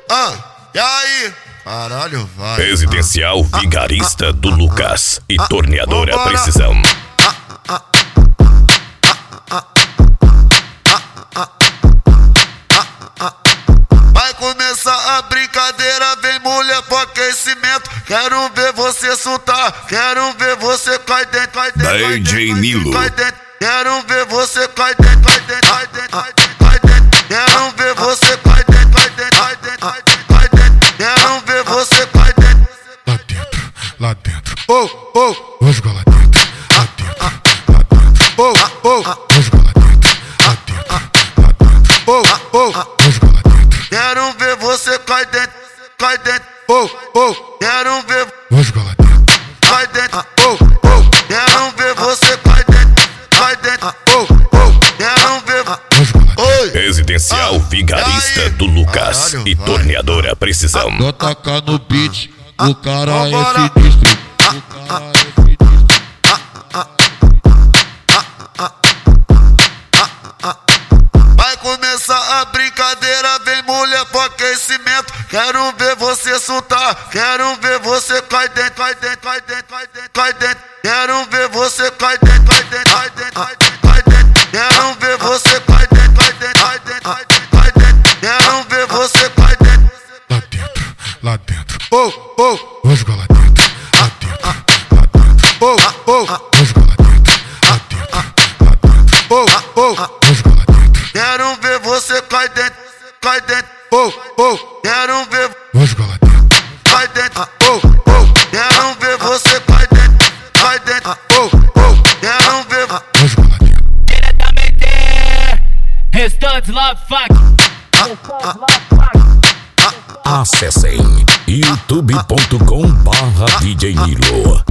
E aí? Caralho, vai. Residencial Vigarista do Lucas e Torneadora Precisão. Vai começar a brincadeira, vem mulher pro aquecimento. Quero ver você soltar, quero ver você cai dentro, cai dentro. DJ Nilo. Quero ver você cai dentro, cai dentro, cai dentro, cai dentro. Quero ver você cai dentro, cai dentro, cai dentro, cai dentro. Quero ver você cai dentro. Lá dentro, lá dentro. Vou jogar lá dentro, lá dentro, lá dentro. Vou jogar lá dentro, lá dentro, lá dentro. Vou jogar lá dentro. Quero ver você cai dentro, cai dentro. Quero ver. Vou jogar lá dentro, cai dentro. Quero ver você cai dentro, cai dentro. Quero ver. vou jogar lá dentro. Residencial Vigarista do Lucas Caralho, e vai. Torneadora Precisão. Vou tacar no beat, o cara Vambora. é sinistro. O cara é sinistro. Vai começar a brincadeira, vem mulher pro aquecimento. Quero ver você soltar, quero ver você cai dentro, cai dentro, cai dentro, cai dentro, cai dentro. Quero ver você cai dentro, cai dentro, cai dentro, cai dentro, cai dentro. Quero ver você cai dentro, cai dentro, cai dentro, cai dentro, cai dentro. Quero ver você cai dentro. Lá dentro, lá dentro. Vou jogar lá dentro, lá dentro, lá dentro. Vou jogar lá dentro, lá dentro, lá dentro. Vou jogar lá dentro, Quero ver você cai dentro, cai dentro. Quero ver vou jogar lá dentro. cai dentro. Quero ver você cai dentro, cai dentro. Quero ver. Vou jogar lá dentro. Diretamente Restantes Love Fuck. Acessem youtube.com/DJ Nilo.